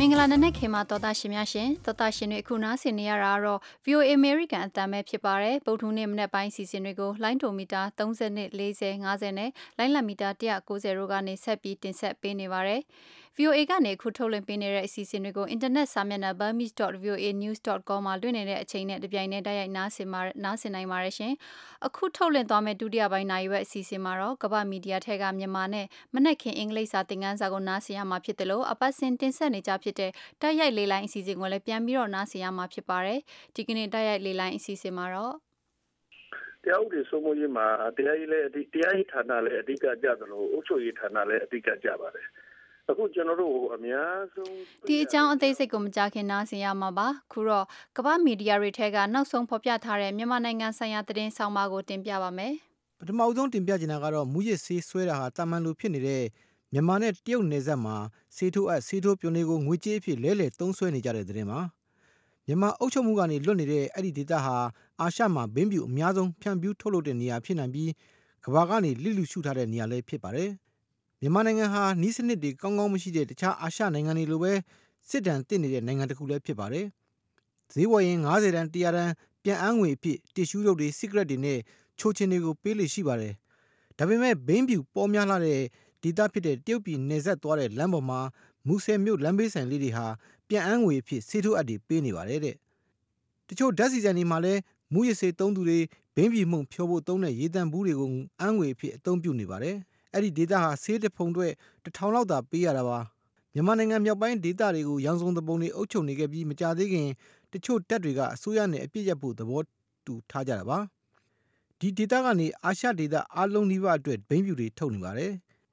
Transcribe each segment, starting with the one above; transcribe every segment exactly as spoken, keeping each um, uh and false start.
မင်္ဂလာနံနက်ခင်းမှာတော်သားရှင်များရှင်တော်သားရှင်တွေအခုနားဆင်နေရတာကတော့ V O A American အတမ်းပဲဖြစ်ပါတယ်ဗုဒ္ဓဟူးနေ့မနက်ပိုင်းစီစဉ်တွေကိုလိုင်းဒိုမီတာသုံး၀နဲ့၄၀ ၅၀နဲ့လိုင်းလံမီတာ၁၉၀တို့ကနေဆက်ပြီးတင်ဆက်ပေးနေပါတယ် V O A ကနေအခုထုတ်လွှင့်ပေးနေတဲ့အစီအစဉ်တွေကိုအင်တာနက်စာမျက်နှာ burmese dot v o a news dot com မှာလွှင့်နေတဲ့အချိန်နဲ့တပြိုင်တည်းတိုက်ရိုက်နားဆင်မှာနားဆင်နိုင်ပါတယ်ရှင်အခုထုတ်လွှင့်သွားမယ့်ဒုတိယပိုင်းနိုင်ရွက်အစီအစဉ်မှာတော့ကမ္ဘာမီဒီယာထဲကမြန်မာနဲ့မနက်ခင်းအင်္ဂလိပ်စာသင်ခန်းစာကိုနားဆင်ရမှာဖြစ်တယ်လို့အပတ်စဉ်တင်ဆက်နေကြဖြစ်တဲ့တိုက်ရိုက်လေးလိုင်းအစီအစဉ်ကိုလည်းပြန်ပြီးတော့နားဆင်ရမှာဖြစ်ပါတယ်ဒီကနေ့တိုက်ရိုက်လေးလိုင်းအစီအစဉ်မှာတော့တရားဥပဒေစိုးမိုးရေးမှာတရားရေးလည်းတရားရေးဌာနလည်းအဓိကကြသလိုအုပ်ချုပ်ရေးဌာနလည်းအဓိကကြပါတယ်အခုကျွန်တော်တို့အများဆုံးဒီအကြောင်းအသေးစိတ်ကိုမကြားခင်နားဆင်ရမှာပါခုတော့ကမ္ဘာမီဒီယာတွေထဲကနောက်ဆုံးဖော်ပြထားတဲ့မြန်မာနိုင်ငံဆိုင်ရာသတင်းဆောင်ပါကိုတင်ပြပါမယ်ပထမဆုံးတင်ပြချင်တာကတော့မူရစ်ဆေးဆွဲတာဟာတာမန်လိုဖြစ်နေတဲ့မြန်မာနဲ့တရုတ်နယ်စပ်မှာဆေးထိုးအပ်ဆေးထိုးပြိုနေကိုငွေကြေးအဖြစ်လဲလှယ်သုံးဆွဲနေကြတဲ့သတင်းပါမြန်မာအုပ်ချုပ်မှုကနေလွတ်နေတဲ့အဲ့ဒီဒေသဟာအာရှမှာဘင်းပြူအများဆုံးဖြန့်ဖြူးထုတ်လုပ်တဲ့နေရာဖြစ်နိုင်ပြီးကမ္ဘာကနေလိလူရှုထားတဲ့နေရာလည်းဖြစ်ပါတယ်မြန်မာနိုင်ငံဟာနီးစနစ်တွေကောင်းကောင်းမရှိတဲ့တခြားအာရှနိုင်ငံတွေလိုပဲစစ်တမ်းတင်နေတဲ့နိုင်ငံတစ်ခုလည်းဖြစ်ပါတယ်ဈေးဝယ်ရင်၅၀တန်း၁၀၀တန်းပြန်အန်းငွေအဖြစ်တစ်ရှူးရုပ်တွေ secret တွေနဲ့ချိုချင်တွေကိုပေးလို့ရှိပါတယ်ဒါပေမဲ့ဘင်းပြူပေါ်များလာတဲ့ဒေသဖြစ်တဲ့တရုတ်ပြည်နယ်စပ်သွားတဲ့လမ်းပေါ်မှာမူဆယ်မြို့လမ်းဘေးဆိုင်လေးတွေဟာပြန်အန်းငွေအဖြစ်ဆေးထိုးအပ်တွေပေးနေပါတယ်တဲ့တချို့ဓာတ်ဆီဆိုင်တွေမှာလည်းမူရစ်ဆေးသုံးသူတွေဘင်းပြူမှုန့်ဖြောဖို့သုံးတဲ့ရေတံဘူးတွေကိုအန်းငွေအဖြစ်အသုံးပြုနေပါတယ်အဲ့ဒီဒေသဟာဆေးတစ်ဖုံအတွက်တစ်ထောင်လောက်သာပေးရတာပါမြန်မာနိုင်ငံမြောက်ပိုင်းဒေသတွေကိုရောင်စုံတပုံတွေအုပ်ချုပ်နေခဲ့ပြီးမကြသေးခင်တချို့တပ်တွေကအစိုးရနဲ့အပြစ်ရဖို့သဘောတူထားကြတာပါဒီဒေသကနေအာရှဒေသအားလုံးနှိပါအတွက်ဘိန်းပြူတွေထုတ်နေပါတယ်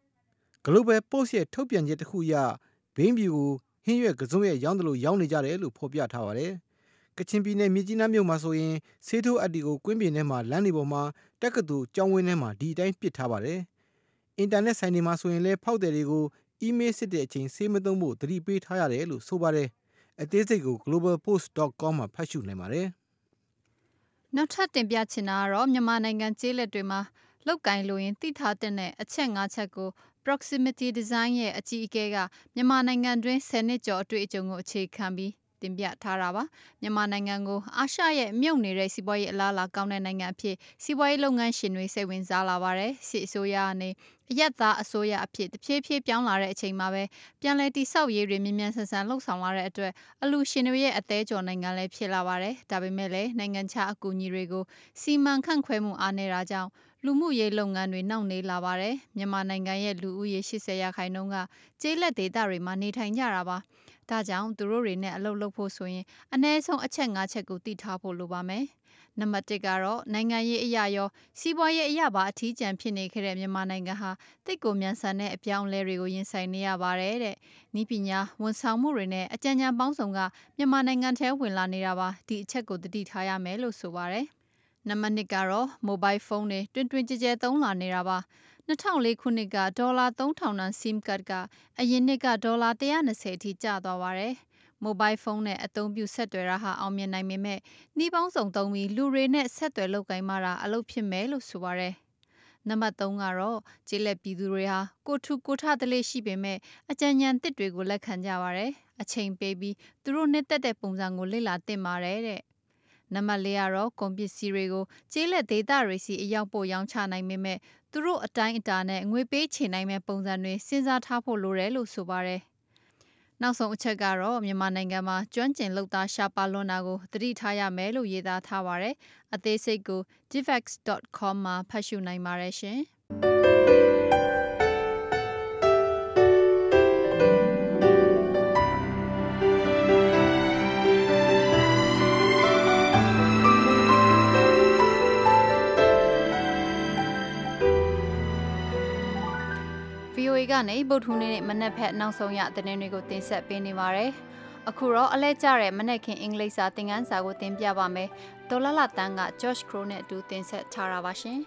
Global Post ရဲ့ထုတ်ပြန်ချက်တစ်ခုအရဘိန်းပြူကိုဟင်းရွက်ကစုံရဲ့ရောင်းတယ်လို့ရောင်းနေကြတယ်လို့ဖော်ပြထားပါတယ်ကချင်ပြည်နယ်မြစ်ကြီးနားမြို့မှာဆိုရင်ဆေးထိုးအပ်တီကိုကွင်းပြင်ထဲမှာလမ်းတွေပေါ်မှာတက္ကသိုလ်ကျောင်းဝင်းထဲမှာဒီအတိုင်းပစ်ထားပါတယ်အင်တာနက်ဆိုင်တွေမှာဆိုရင်လည်းဖောက်တယ်တွေကိုအီးမေးလ်စစ်တဲ့အချိန်ဆေးမသုံးဖို့သတိပေးထားရတယ်လို့ဆိုပါတယ်အသေးစိတ်ကို global post dot com မှာဖတ်ရှုနိုင်ပါတယ်နောက်ထပ်တင်ပြချင်တာကတော့မြန်မာနိုင်ငံကျေးလက်တွေမှာလောက်ကင်လိုရင်သိထားတဲ့အချက်၅ချက်ကို proximity design ရဲ့အကြီးအကဲကမြန်မာနိုင်ငံတွင်းဆယ်နှစ်ကျော်အတွေ့အကြုံကိုအခြေခံပြီးတင်ပြထားတာပါမြန်မာနိုင်ငံကိုအာရှရဲ့မြုပ်နေတဲ့စီးပွားရေးအလားအလာကောင်းတဲ့နိုင်ငံအဖြစ်စီးပွားရေးလုပ်ငန်းရှင်တွေစိတ်ဝင်စားလာပါတယ်စစ်အစိုးရကနေအယက်သားအစိုးရအဖြစ်တဖြည်းဖြည်းပြောင်းလာတဲ့အချိန်မှာပဲပြန်လည်တိဆောက်ရေးတွေမြ мян ဆန်ဆန်လှုပ်ဆောင်လာတဲ့အတွက်အလူရှင်တွေရဲ့အသေးကျော်နိုင်ငံလည်းဖြစ်လာပါတယ်ဒါပေမဲ့လည်းနိုင်ငံခြားအကူအညီတွေကိုစီမံခန့်ခွဲမှုအားနည်းတာကြောင့်လူမှုရေးလုပ်ငန်းတွေနှောင့်နှေးလာပါတယ်မြန်မာနိုင်ငံရဲ့လူဦးရေ၈၀ရာခိုင်နှုန်းကကျေးလက်ဒေသတွေမှာနေထိုင်ကြတာပါဒါကြောင့်သူတို့တွေနဲ့အလုပ်လုပ်ဖို့ဆိုရင်အနည်းဆုံးအချက်၅ချက်ကိုသိထားဖို့လိုပါမယ်နံပါတ်၁ကတော့နိုင်ငံရေးအရာရောစီးပွားရေးအရာပါအထီးကျန်ဖြစ်နေခဲ့တဲ့မြန်မာနိုင်ငံဟာတိတ်ကိုမြန်ဆန်တဲ့အပြောင်းအလဲတွေကိုရင်ဆိုင်နေရပါတယ်တဲ့ဤပညာဝန်ဆောင်မှုတွေနဲ့အကြံဉာဏ်ပေါင်းစုံကမြန်မာနိုင်ငံထဲဝင်လာနေတာပါဒီအချက်ကိုသတိထားရမယ်လို့ဆိုပါတယ်နံပါတ်၂ကတော့ mobile phone တွေတွင်တွင်ကြဲကြဲသုံးလာနေတာပါ၂၀၀၄ခုနှစ်ကဒေါ်လာသုံးထောင်တန် SIM card ကအရင်နှစ်ကဒေါ်လာ၁၂၀အထိကျသွားပါတယ်။ mobile phone နဲ့အသုံးပြုဆက်သွယ်တာဟာအောင်မြင်နိုင်ပေမဲ့နှီးပေါင်းစုံသုံးပြီးလူတွေနဲ့ဆက်သွယ်လုပ်ကိုင်မှတာအလုပ်ဖြစ်မယ်လို့ဆိုပါတယ်။နံပါတ်၃ကတော့ကျေးလက်ပြည်သူတွေဟာကိုထူကိုထတလေးရှိပေမဲ့အကြံဉာဏ်သစ်တွေကိုလက်ခံကြပါတယ်။အချိန်ပေးပြီးသူတို့နှစ်သက်တဲ့ပုံစံကိုလေ့လာသင်ပါတယ်တဲ့။နံပါတ်၄ကတော့ကုန်ပစ္စည်းတွေကိုကျေးလက်ဒေသတွေစီအရောက်ပို့ရောင်းချနိုင်ပေမဲ့သူတို့အတိုင်းအတာနဲ့ငွေပေးချေနိုင်မဲ့ပုံစံတွေစဉ်းစားထားဖို့လိုတယ်လို့ဆိုပါတယ်။နောက်ဆုံးအချက်ကတော့မြန်မာနိုင်ငံမှာကျွမ်းကျင်လုပ်သားရှားပါလွန်းတာကိုသတိထားရမယ်လို့ရေးသားထားပါတယ်။အသေးစိတ်ကို divex dot com မှာဖတ်ရှုနိုင်ပါတယ်ရှင်။ V O A ကနေဗုဒ္ဓဟူးနေ့မနက်ဖြန်နောက်ဆုံးရသတင်းတွေကိုတင်ဆက်ပေးနေပါတယ်။အခုတော့အလဲကျတဲ့မနက်ခင်းအင်္ဂလိပ်စာသင်ခန်းစာကိုတင်ပြပါမယ်။ဒေါ်လာလာတန်းက George Crow နဲ့အတူတင်ဆက်ထားတာပါရှင်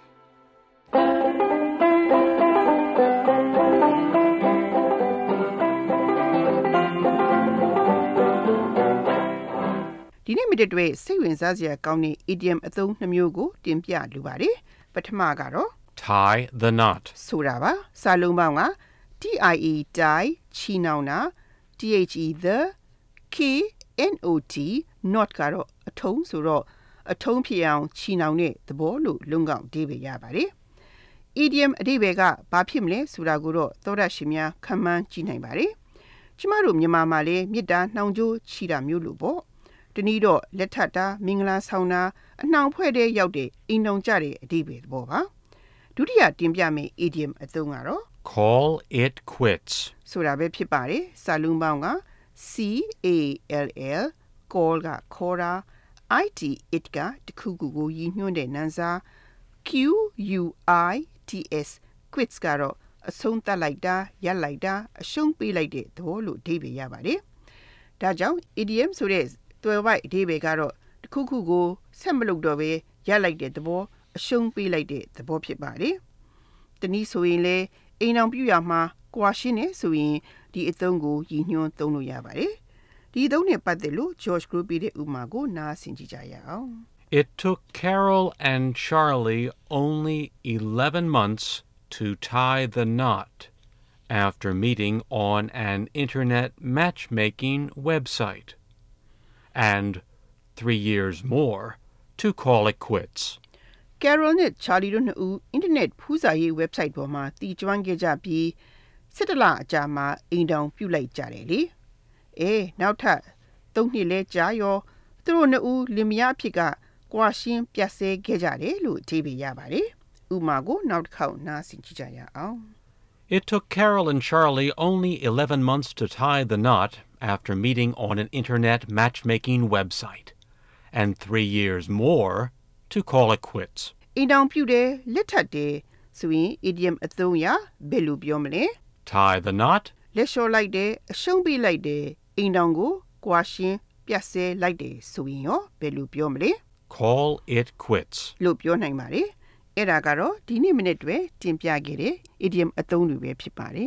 ။ဒီနေ့မိတ္တတွေစိတ်ဝင်စားစရာကောင်းတဲ့ idiom အသုံးနှမျိုးကိုတင်ပြလိုပါတယ်။ပထမကတော့ tie the knot ဆိုတာပါစာလုံးပေါင်းက T I E tie ချီနှောင်တာ T the the k not not ကတော့အထုံးဆိုတော့အထုံးဖြစ်အောင်ချီနှောင်တဲ့သဘောလို့လုံကောက်အဓိပ္ပာယ်ရပါတယ်။ idiom အဓိပ္ပာယ်ကဘာဖြစ်မလဲဆိုတာကိုတော့သောတရှင်များခန့်မှန်းကြည့်နိုင်ပါတယ်။ကျမတို့မြန်မာမှာလည်းမေတ္တာနှောင်ကြိုးချီတာမျိုးလို့ပေါ့။တနည်းတော့လက်ထပ်တာမင်္ဂလာဆောင်တာအနှောင်ဖွဲ့တဲ့ရောက်တဲ့အိမ်တော်ကြတဲ့အဓိပ္ပာယ်သဘောပါ။ဒုတိယတင်ပြမယ့် idiom အသုံးကတော့ call it quits ဆိုတာပဲဖြစ်ပါတယ်။စာလုံးပေါင်းက C A L L call ကခေါ်တာ it it ကတခုခုကိုရည်ညွှန်းတဲ့နာမ်စာ Q U I T S quits ကတော့အဆုံးသတ်လိုက်တာရပ်လိုက်တာအရှုံးပေးလိုက်တဲ့သဘောလို့အဓိပ္ပာယ်ရပါတယ်။ဒါကြောင့် idiom ဆိုတဲ့သွယ်ဝိုက်အဓိပ္ပာယ်ကတော့တခုခုကိုဆက်မလုပ်တော့ဘဲရပ်လိုက်တဲ့သဘောအရှုံးပေးလိုက်တဲ့သဘောဖြစ်ပါတယ်။တနည်းဆိုရင်လေအိမ်အောင်ပြုရမှာကွာရှင်းနေဆိုရင်ဒီအသုံးကိုရည်ညွှန်းသုံးလို့ရပါတယ်။ဒီအသုံးနဲ့ပတ်သက်လို့ George Group ရဲ့ဥပမာကိုနားဆင်ကြည့်ကြရအောင်။ It took Carol and Charlie only eleven months to tie the knot after meeting on an internet matchmaking website, and three years more to call it quits. Carol နဲ့ Charlie တို့နှစ်ဦး internet ဖူးစာရေး website ပေါ်မှာတည်ကျွမ်းခဲ့ကြပြီး၁၁လအကြာမှာအိမ်တောင်ပြုတ်လိုက်ကြတယ်လေ။အေးနောက်ထပ်သုံးနှစ်လဲကြာရောသူတို့နှစ်ဦးလင်မယားအဖြစ်ကကွာရှင်းပြတ်ဆဲခဲ့ကြတယ်လို့အဓိပ္ပာယ်ရပါတယ်။ဥပမာကိုနောက်တစ်ခေါက်နားဆင်ကြည့်ကြရအောင်။ It took Carol and Charlie only eleven months to tie the knot after meeting on an internet matchmaking website, and three years more to call it quits. အိမ်တောင်ပြုတ်တယ်လက်ထပ်တယ်ဆိုရင် idiom အသုံးရဘယ်လိုပြောမလဲ Tie the knot လက်လျှော်လိုက်တယ်အရှုံးပေးလိုက်တယ်အိမ်တောင်ကိုကွာရှင်းပြတ်ဆဲလိုက်တယ်ဆိုရင်ရောဘယ်လိုပြောမလဲ Call it quits လို့ပြောနိုင်ပါတယ်အဲ့ဒါကတော့ဒီနေ့မိနစ်တွေတင်ပြခဲ့တဲ့ idiom အသုံးတွေပဲဖြစ်ပါတယ်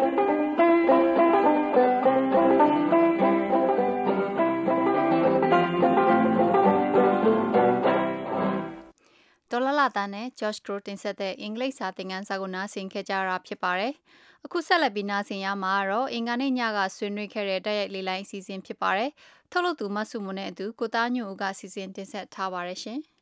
ဒေါ်လာလာသားနဲ့ Josh Crow တင်ဆက်တဲ့အင်္ဂလိပ်စာသင်ခန်းစာကိုနားဆင်ခဲ့ကြတာဖြစ်ပါတယ်။အခုဆက်လက်ပြီးနားဆင်ရမှာတော့အင်္ဂါနေ့ညကဆွေးနွေးခဲ့တဲ့တိုက်ရိုက်လေးလိုင်းအစီအစဉ်ဖြစ်ပါတယ်။ထုတ်လုပ်သူမဆုမွန်နဲ့အတူကိုသားညွန့်ဦးကစီစဉ်တင်ဆက်ထားပါတယ်ရှင်။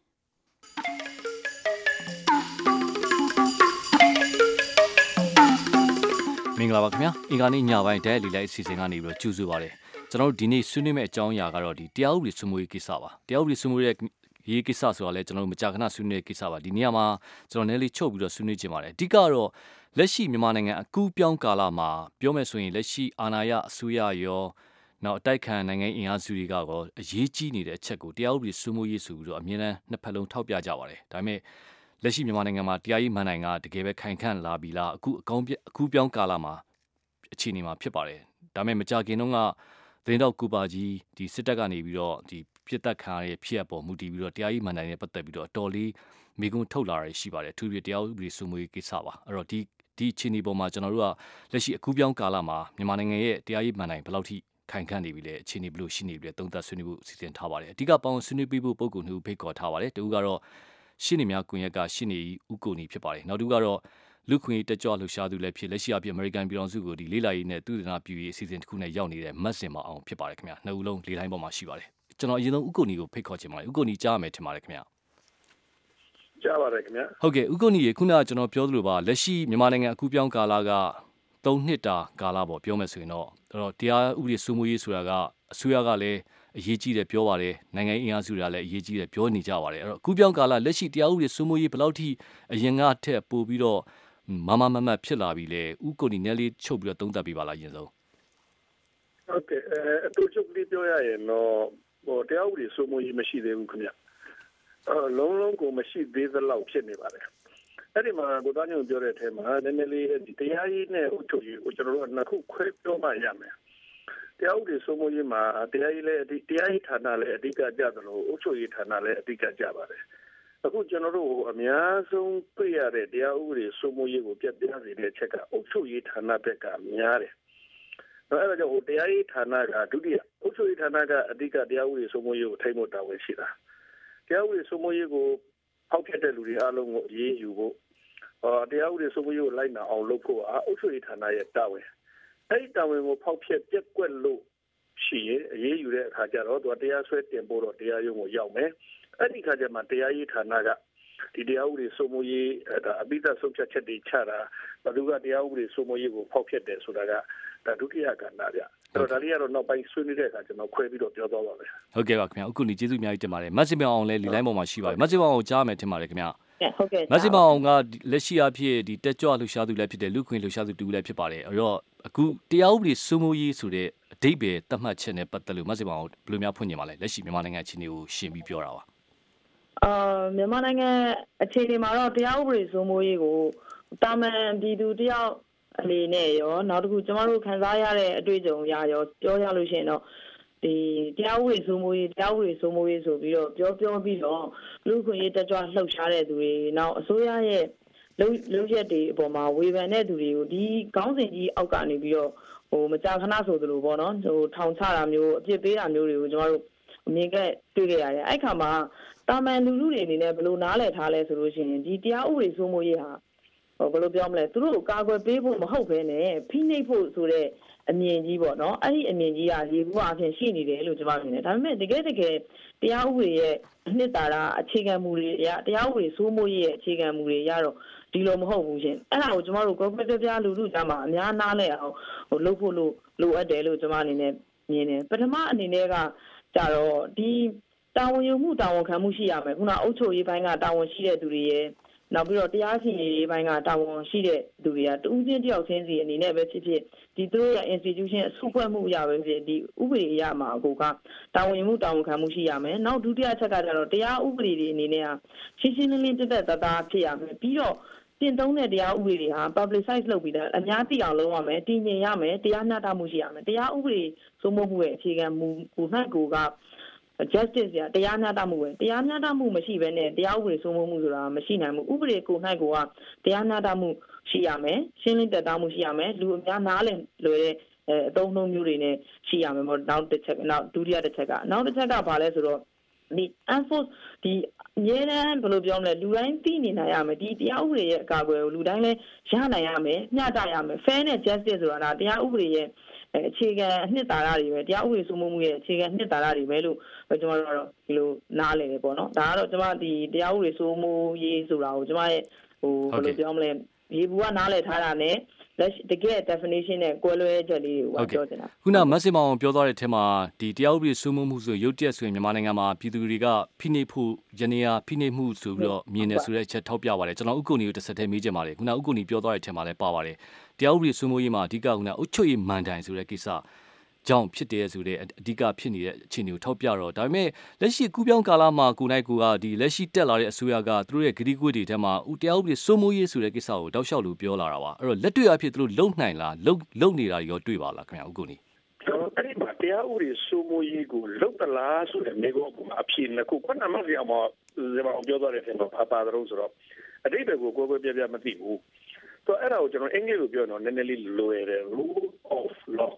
မင်္ဂလာပါခင်ဗျာအင်္ဂါနေ့ညပိုင်းတိုက်ရိုက်လေးလိုင်းအစီအစဉ်ကနေပြီးတော့ကြိုဆိုပါရစေ။ကျွန်တော်တို့ဒီနေ့ဆွေးနွေးမယ့်အကြောင်းအရာကတော့ဒီတရားဥပဒေစိုးမိုးရေးကိစ္စပါ။တရားဥပဒေစိုးမိုးရေးရေးကိစ္စဆိုတာလဲကျွန်တော်တို့မကြာခဏဆွေးနွေးတဲ့ကိစ္စပါဒီနေရာမှာကျွန်တော်နည်းလေးချုပ်ပြီးတော့ဆွေးနွေးခြင်းပါတယ်အဓိကတော့လက်ရှိမြန်မာနိုင်ငံအကူးပြောင်းကာလမှာပြောမယ်ဆိုရင်လက်ရှိအာဏာရအစိုးရရောနောက်အတိုက်ခံနိုင်ငံအင်အားစုတွေကရောအရေးကြီးနေတဲ့အချက်ကိုတရားဥပဒေစိုးမိုးရေးဆိုပြီးတော့အမြဲတမ်းနှစ်ဖက်လုံးထောက်ပြကြပါတယ်ဒါပေမဲ့လက်ရှိမြန်မာနိုင်ငံမှာတရားရေးမှန်နိုင်ကတကယ်ပဲခိုင်ခန့်လာပြီလားအခုအကောင်းအကူးပြောင်းကာလမှာအခြေအနေမှာဖြစ်ပါတယ်ဒါပေမဲ့မကြာခင်တုန်းကသတင်းတောက်ကူပါကြီးဒီစစ်တပ်ကနေပြီးတော့ဒီပြစ်တက်ခံရတဲ့ဖြစ်အပေါ်မူတည်ပြီးတော့တရားရေးမှန်နိုင်တဲ့ပတ်သက်ပြီးတော့အတော်လေးမိကုံထုတ်လာရရှိပါတယ်အထူးဖြင့်တရားဥပဒေစိုးမိုးရေးကိစ္စပါအဲ့တော့ဒီဒီအခြေအနေပေါ်မှာကျွန်တော်တို့ကလက်ရှိအခုပြောင်းကာလမှာမြန်မာနိုင်ငံရဲ့တရားရေးမှန်နိုင်ဘယ်လောက်ထိခိုင်ခန့်နေပြီလဲအခြေအနေဘယ်လိုရှိနေပြီလဲသုံးသပ်ဆွေးနွေးဖို့စီစဉ်ထားပါတယ်အဓိကပေါင်းဆွေးနွေးပေးဖို့ပုံကူနှစ်ဦးဖိတ်ခေါ်ထားပါတယ်တူကတော့ရှင်းနေများကွန်ရက်ကရှင်းနေဦးကိုနီဖြစ်ပါတယ်နောက်တူကတော့လူခွင့်တက်ကြွလှူရှားသူလည်းဖြစ်လက်ရှိအပြည့်အမေရိကန်ပြည်ထောင်စုကိုဒီလေးလာရေးနဲ့သူ့ဒနာပြူရေးအစီအစဉ်တစ်ခုနဲ့ရောက်နေတဲ့မတ်စင်မအောင်ဖြစ်ပါတယ်ခင်ဗျာနှစ်ဦးလုံးလေးတိုင်းပေါ်မှာရှိပါတယ်ကျွန်တော်အရင်ဆုံးဥက္ကိုနီကိုဖိတ်ခေါ်ချင်ပါတယ်ဥက္ကိုနီကြားရမယ်ထင်ပါတယ်ခင်ဗျာကြားပါတယ်ခင်ဗျာဟုတ်ကဲ့ဥက္ကိုနီရေခုနကကျွန်တော်ပြောသလိုပါလက်ရှိမြန်မာနိုင်ငံအခုပြောင်းကာလကသုံးနှစ်တာကာလပေါ့ပြောမယ်ဆိုရင်တော့အဲ့တော့တရားဥပဒေစိုးမိုးရေးဆိုတာကအစိုးရကလည်းအရေးကြီးတယ်ပြောပါတယ်နိုင်ငံအင်အားစုတွေကလည်းအရေးကြီးတယ်ပြောနေကြပါတယ်အဲ့တော့အခုပြောင်းကာလလက်ရှိတရားဥပဒေစိုးမိုးရေးဘယ်လောက်ထိအရင်ကထက်ပိုပြီးတော့မမမမဖြစ်လာပြီလေဥက္ကိုနီနယ်လေးချုပ်ပြီးတော့သုံးသပ်ပြပါလားအရင်ဆုံးဟုတ်ကဲ့အတူချုပ်လေးပြောရရင်တော့ဟိုတရားဥပဒေစိုးမိုးရေးမရှိသေးဘူးခင်ဗျအလုံးလုံးကိုမရှိသေးသလောက်ဖြစ်နေပါတယ်အဲ့ဒီမှာကိုသားညွန့်ပြောတဲ့အထက်မှာနည်းနည်းလေးတရားရေးနဲ့ဥချုပ်ရေးကိုကျွန်တော်တို့နှစ်ခုခွဲပြောမှရမယ်တရားဥပဒေစိုးမိုးရေးမှာတရားရေးလည်းတရားရေးဌာနလည်းအဓိကကြသလိုဥချုပ်ရေးဌာနလည်းအဓိကကြပါတယ်အခုကျွန်တော်တို့အများဆုံးတွေ့ရတဲ့တရားဥပဒေစိုးမိုးရေးကိုပြပြစေတဲ့အချက်ကဥချုပ်ရေးဌာနဘက်ကများတယ်အဲ့ဒါကြောင့်ဟိုတရားရေးဌာနကဒုတိယအုပ်ချုပ်ရေးဌာနကအဓိကတရားဥပဒေစိုးမိုးရေးကိုထိန်းဖို့တာဝန်ရှိတာတရားဥပဒေစိုးမိုးရေးကိုဖောက်ဖျက်တဲ့လူတွေအားလုံးကိုအရေးယူဖို့ဟောတရားဥပဒေစိုးမိုးရေးကိုလိုက်နာအောင်လုပ်ဖို့အုပ်ချုပ်ရေးဌာနရဲ့တာဝန်အဲ့ဒီတာဝန်ကိုဖောက်ဖျက်ပြက်ကွက်လို့ရှိရင်အရေးယူတဲ့အခါကျတော့သူတရားစွဲတင်ဖို့တော့တရားရုံးကိုရောက်မယ်အဲ့ဒီခါကျမှတရားရေးဌာနကဒီတရားဥပဒေစိုးမိုးရေးဒါအပိသက်ဆုံးဖြတ်ချက်တွေချတာဘယ်သူကတရားဥပဒေစိုးမိုးရေးကိုဖောက်ဖျက်တယ်ဆိုတာကဒါဒုတိယကဏ္ဍပြအဲ့တော့ဒါလေးကတော့နောက်ပိုင်းဆွေးနွေးတဲ့အခါကျွန်တော်ခွဲပြီးတော့ပြောသွားပါမယ်ဟုတ်ကဲ့ပါခင်ဗျာအခုနေ့ကျေးဇူးအများကြီးတင်ပါတယ်မတ်စီမေအောင်လည်းလီလိုင်းပေါ်မှာရှိပါတယ်မတ်စီမေအောင်ကိုကြားမယ်ထင်ပါတယ်ခင်ဗျာဟုတ်ကဲ့မတ်စီမေအောင်ကလက်ရှိအဖြစ်ဒီတက်ကြွလှူရှားသူလည်းဖြစ်တယ်လူခွင့်လှူရှားသူတူလည်းဖြစ်ပါတယ်အဲ့တော့အခုတရားဥပဒေစိုးမိုးရေးဆိုတဲ့အဓိပ္ပာယ်သတ်မှတ်ချက်နဲ့ပတ်သက်လို့မတ်စီမေအောင်ဘယ်လိုများဖွင့်နေပါလဲလက်ရှိမြန်မာနိုင်ငံအခြေအနေကိုရှင်းပြီးပြောတာပါအာမြန်မာနိုင်ငံအခြေအနေမှာတော့တရားဥပဒေစိုးမိုးရေးကိုတာမန်ပြည်သူတယောက်အနေနဲ့ရောနောက်တစ်ခုကျမတို့ခန်းစားရတဲ့အတွေ့အကြုံအရရောပြောရလို့ရှိရင်တော့ဒီတရားဥပဒေစိုးမိုးရေးတရားဥပဒေစိုးမိုးရေးဆိုပြီးတော့ပြောပြောပြီးတော့လူခွင့်ရေးတက်ကြွလှုပ်ရှားတဲ့သူတွေနောက်အစိုးရရဲ့လုံလုံရက်တွေအပေါ်မှာဝေဖန်တဲ့သူတွေကိုဒီခေါင်းစဉ်ကြီးအောက်ကနေပြီးတော့ဟိုမကြာခဏဆိုသလိုပေါ့နော်ဟိုထောင်ချတာမျိုးအပြစ်ပေးတာမျိုးတွေကိုကျမတို့အမြင်ကတွေ့ခဲ့ရတယ်အဲ့ခါမှာတာမန်လူလူတွေအနေနဲ့ဘယ်လိုနားလည်ထားလဲဆိုလို့ရှိရင်ဒီတရားဥပဒေစိုးမိုးရေးဟာဟိုဘယ်လိုပြောမလဲသူတို့ကိုကာကွယ်ပေးဖို့မဟုတ်ဘဲနဲ့ဖိနှိပ်ဖို့ဆိုတဲ့အမြင်ကြီးပေါ့နော်အဲ့ဒီအမြင်ကြီးကရေဘူးအဖြစ်ရှိနေတယ်လို့ကျွန်မမြင်တယ်ဒါပေမဲ့တကယ်တကယ်တရားဥပဒေရဲ့အနှစ်သာရအခြေခံမူတွေအရတရားဥပဒေစိုးမိုးရေးရဲ့အခြေခံမူတွေအရတော့ဒီလိုမဟုတ်ဘူးရှင်အဲ့ဒါကိုကျွန်တော်တို့ကော်ပိုရေးပြားလူလူကြားမှာအများနားလဲအောင်ဟိုလုပ်ဖို့လို့လိုအပ်တယ်လို့ကျွန်မအနေနဲ့မြင်တယ်ပထမအနေနဲ့ကကြတော့ဒီတာဝန်ယူမှုတာဝန်ခံမှုရှိရမယ်ခုနအုပ်ချုပ်ရေးပိုင်းကတာဝန်ရှိတဲ့သူတွေရဲ့နောက်ပြီးတော့တရားစီရင်ရေးပိုင်းကတာဝန်ရှိတဲ့သူတွေကတူးချင်းတယောက်ချင်းစီအနေနဲ့ပဲဖြစ်ဖြစ်ဒီသူတို့ရဲ့ institution အစုဖွဲ့မှုအရာပဲဖြစ်ဒီဥပဒေအရာမှာကိုကတာဝန်ယူမှုတာဝန်ခံမှုရှိရမယ်နောက်ဒုတိယချက်ကကြတော့တရားဥပဒေတွေအနေနဲ့ဟာရှင်းရှင်းလင်းလင်းတက်တက်သားသားဖြစ်ရမယ်ပြီးတော့တင်သုံးတဲ့တရားဥပဒေတွေဟာ publicize လုပ်ပြီးတော့အများသိအောင်လုပ်ရမယ်တည်ငြိမ်ရမယ်တရားမျှတမှုရှိရမယ်တရားဥပဒေစိုးမိုးမှုရဲ့အခြေခံမူကိုနှိုက်ကိုကjustice ရတရားမျှတမှုပဲတရားမျှတမှုမရှိဘဲနဲ့တရားဥပဒေစိုးမိုးမှုဆိုတာမရှိနိုင်ဘူးဥပဒေကို၌ကိုကတရားမျှတမှုရှိရမယ်ရှင်းလင်းတက်သားမှုရှိရမယ်လူအများနားလည်လွယ်တဲ့အသုံးနှုန်းမျိုးတွေနဲ့ရှိရမယ်ပေါ့နောက်တစ်ချက်နောက်ဒုတိယတစ်ချက်ကနောက်တစ်ချက်ကဘာလဲဆိုတော့ဒီ enforce ဒီအများနဲ့ဘယ်လိုပြောမလဲလူတိုင်းသိနေနိုင်ရမယ်ဒီတရားဥပဒေရဲ့အကာအကွယ်ကိုလူတိုင်းလည်းရနိုင်ရမယ်မျှတရမယ် fair နဲ့ justice ဆိုတာဒါတရားဥပဒေရဲ့အခြေခံအနှစ်သာရတွေပဲတရားဥပဒေစိုးမိုးမှုရဲ့အခြေခံအနှစ်သာရတွေပဲလို့ကျွန်တော်တို့ကတော့ဒီလိုနားလည်တယ်ပေါ့နော်ဒါကတော့ကျွန်မဒီတရားဥပဒေစိုးမိုးရေးဆိုတာကိုကျွန်မရဲ့ဟိုဘယ်လိုပြောမလဲရေဘူးကနားလည်ထားတာနဲ့လက်တကယ် definition နဲ့ကွဲလွဲချက်လေးတွေကိုပြောချင်တာခုနမက်ဆေ့မောင်ပြောသွားတဲ့အထက်မှာဒီတရားဥပဒေစိုးမိုးမှုဆိုရုပ်တရက်ဆိုရင်မြန်မာနိုင်ငံမှာပြည်သူတွေကဖိနှိပ်ဖို့ယနေရဖိနှိပ်မှုဆိုပြီးတော့မြင်နေဆိုတဲ့အချက်ထောက်ပြပါတယ်ကျွန်တော်ဥက္ကုဏီကိုတစ်ဆက်တည်းမေးချင်ပါတယ်ခုနဥက္ကုဏီပြောသွားတဲ့အထက်မှာလည်းပါပါတယ်တရားဥပဒေစိုးမိုးရေးမှာအဓိကခုနအုပ်ချုပ်ရေးမန်တိုင်ဆိုတဲ့ကိစ္စကြောင့်ဖြစ်တယ်ဆိုတဲ့အဓိကဖြစ်နေတဲ့အခြေအနေကိုထောက်ပြတော့ဒါပေမဲ့လက်ရှိကူးပြောင်းကာလမှာကိုနိုင်ကိုကဒီလက်ရှိတက်လာတဲ့အစိုးရကသူတို့ရဲ့ဂတိကွေ့တွေထဲမှာတရားဥပဒေစိုးမိုးရေးဆိုတဲ့ကိစ္စကိုတောက်လျှောက်လို့ပြောလာတာပါအဲ့တော့လက်တွေ့အဖြစ်သူတို့လုံနိုင်လားလုံလုံနေတာရောတွေ့ပါလားခင်ဗျာဥက္ကုဏီကျွန်တော်အဲ့ဒီမှာတရားဥပဒေစိုးမိုးရေးကိုလုံတလားဆိုတဲ့မိကောကအဖြစ်နဲ့ခုခုနမှပြောမှာဇေဘာပြောသွားတဲ့အချိန်မှာပါတော့ဆိုတော့အတိတ်ကိုကိုယ်ကိုယ်ပြပြမသိဘူးတော့အဲ့ဒါကိုကျွန်တော်အင်္ဂလိပ်လိုပြောတော့နည်းနည်းလေးလွယ်တယ် rule of law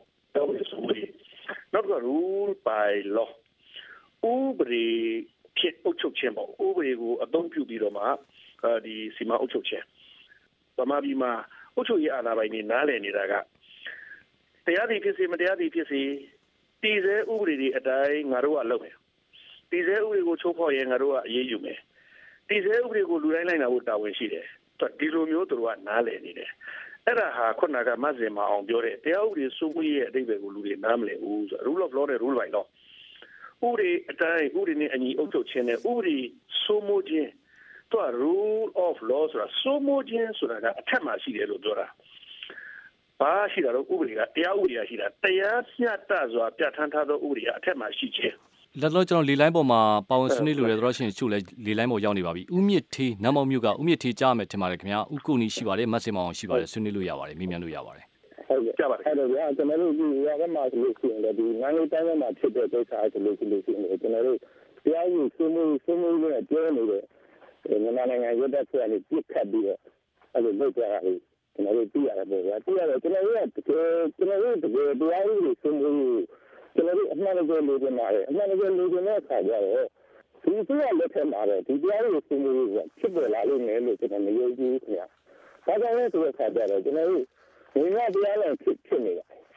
not the rule by law ဥပဒေဖြစ်အုပ်ချုပ်ခြင်းပေါ့ဥပဒေကိုအသုံးပြုပြီးတော့မှဒီစီမံအုပ်ချုပ်ခြင်းဗမာပြည်မှာအုပ်ချုပ်ရေးအာဏာပိုင်တွေနားလည်နေတာကတရားသည်ဖြစ်စေမတရားသည်ဖြစ်စေတည်ဆဲဥပဒေတွေအတိုင်းငါတို့ကလုပ်မယ်တည်ဆဲဥပဒေကိုချိုးဖောက်ရင်ငါတို့ကအရေးယူမယ်တည်ဆဲဥပဒေကိုလူတိုင်းလိုက်နာဖို့တာဝန်ရှိတယ်ဒီလိုမျိုးသူတို့ကနားလည်နေတယ်အဲ့ဒါဟာခုနကမဆင်မအောင်ပြောတဲ့တရားဥပဒေစိုးမိုးရေးရဲ့အဓိပ္ပာယ်ကိုလူတွေနားမလည်ဘူးဆို rule of law နဲ့ rule by law ဥပဒေအတိုင်းဥပဒေနဲ့အညီအုပ်ချုပ်ခြင်းနဲ့ဥပဒေစိုးမိုးခြင်းတော့ rule of law ဆိုတာစိုးမိုးခြင်းဆိုတာကအထက်မှာရှိတယ်လို့ပြောတာဘာရှိတာတော့ဥပဒေကတရားဥပဒေရှိတာတရားမျှတစွာပြဋ္ဌာန်းထားသောဥပဒေကအထက်မှာရှိခြင်းလက်တော့ကျွန်တော်လေလိုင်းပေါ်မှာပါဝင်ဆွေးနွေးလို့ရတော့ရှင်ချို့လဲလေလိုင်းပေါ်ရောက်နေပါပြီဥမြင့်ထေးနမောင်မြို့ကဥမြင့်ထေးကြားမယ်ထင်ပါတယ်ခင်ဗျာဥကုဏီရှိပါတယ်မတ်စင်မောင်ရှိပါတယ်ဆွေးနွေးလို့ရပါတယ်မေးမြန်းလို့ရပါတယ်ဟုတ်ကဲ့ကြားပါတယ်အဲ့တော့ကျွန်တော်တို့ဒီရကမှာဆိုလို့ရှိရင်ဒီငန်းလေးတိုင်းမှာဖြစ်တဲ့ဒုက္ခဆိုလို့ရှိလို့ရှိရင်ကျွန်တော်တို့တရားဥပဒေစိုးမိုးစိုးမိုးရေးနဲ့ပြောနေတဲ့မြန်မာနိုင်ငံရုပ်သက်ဆက်အနေပြစ်ခတ်ပြီးတော့အဲ့လိုလုပ်ကြတာလေကျွန်တော်တို့သိရတယ်ပေါ့ဗျာသိရတယ်ကျွန်တော်တို့ကကျွန်တော်တို့တကယ်တရားဥပဒေစိုးမိုးရေးကျွန်တော်တို့အမှန်တကယ်လိုချင်ပါတယ်အမှန်တကယ်လိုချင်တဲ့အခါကျတော့ဒီစီကလက်ထက်မှာတော့ဒီတရားဥပဒေစိုးမိုးရေးကဖြစ်ပေါ်လာလို့မယ်လို့ကျွန်တော်မယုံကြည်ဘူးခင်ဗျာဒါကြောင့်လည်းဆိုတဲ့အခါကျတော့ကျွန်တော်တို့ငြိမ်းချမ်းတရားနဲ့ဖြစ်ဖြစ်နေတာ